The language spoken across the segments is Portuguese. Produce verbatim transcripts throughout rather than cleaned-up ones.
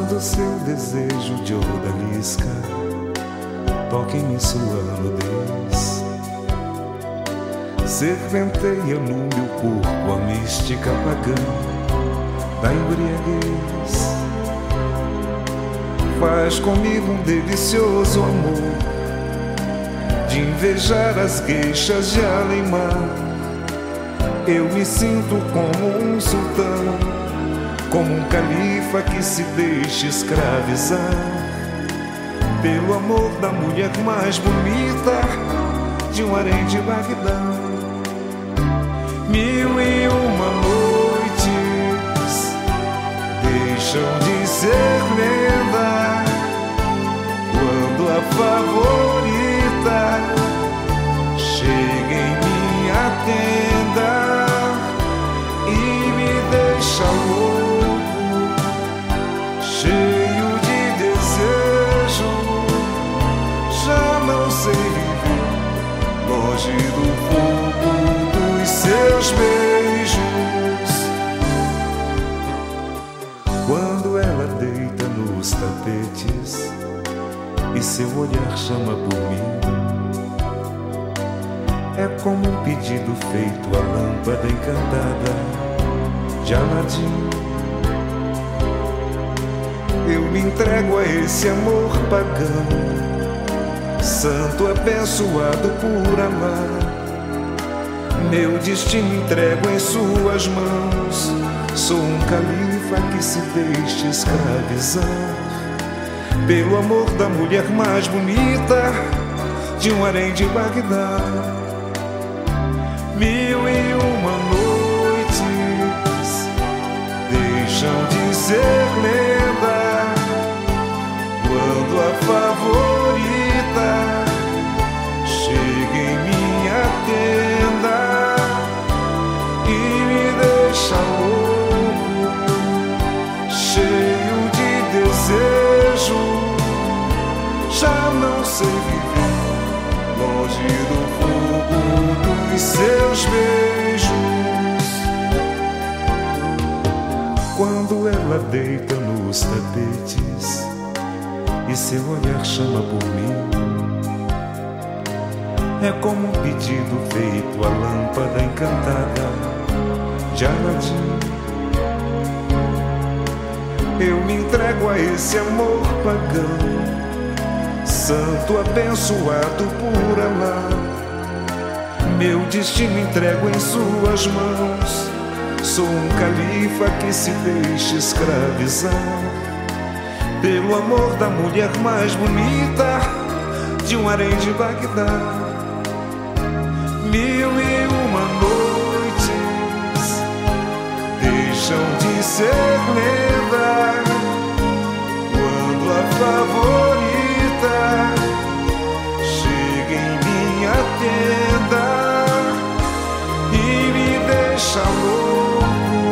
Quando seu desejo de odalisca toca em mim sua nudez, serpenteia no meu corpo a mística pagã da embriaguez. Faz comigo um delicioso amor de invejar as gueixas de além-mar. Eu me sinto como um sultão, como um califa que se deixa escravizar pelo amor da mulher mais bonita de um harém de Bagdá. Mil e uma noites deixam de ser lenda quando a favorita chega em minha tenda e me deixa louco, cheio de desejo. Já não sei viver longe do fogo dos seus beijos. Quando ela deita nos tapetes e seu olhar chama por mim, é como um pedido feito à lâmpada encantada de Aladim. Eu me entrego a esse amor pagão, santo abençoado por amar. Meu destino entrego em suas mãos. Sou um califa que se deixa escravizar pelo amor da mulher mais bonita de um harém de Bagdá. Mil e uma noites deixam de ser lenda quando a favorita chega em minha tenda e me deixa louco, cheio de desejo. Já não sei viver longe do fogo dos seus beijos. Quando ela deita nos tapetes e seu olhar chama por mim, é como um pedido feito à lâmpada encantada de Aladim. Eu me entrego a esse amor pagão, santo abençoado por amar. Meu destino entrego em suas mãos. Sou um califa que se deixa escravizar pelo amor da mulher mais bonita de um harém de Bagdá. Mil e uma noites deixam de ser lenda quando a favorita chega em minha tenda e me deixa louco,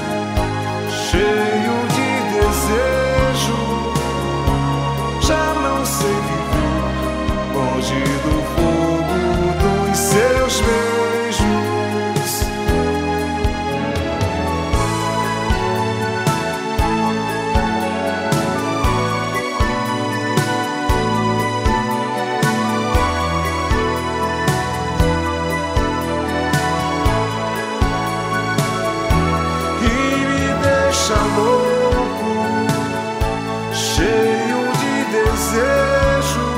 cheio de desejo. Já não sei viver longe do fogo dos seus beijos. Louco, cheio de desejo.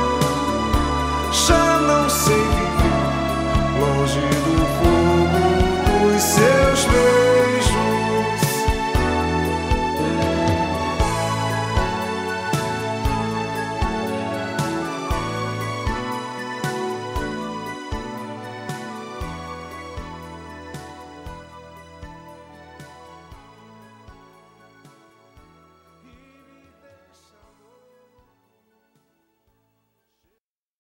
Já não sei viver longe do fogo dos seus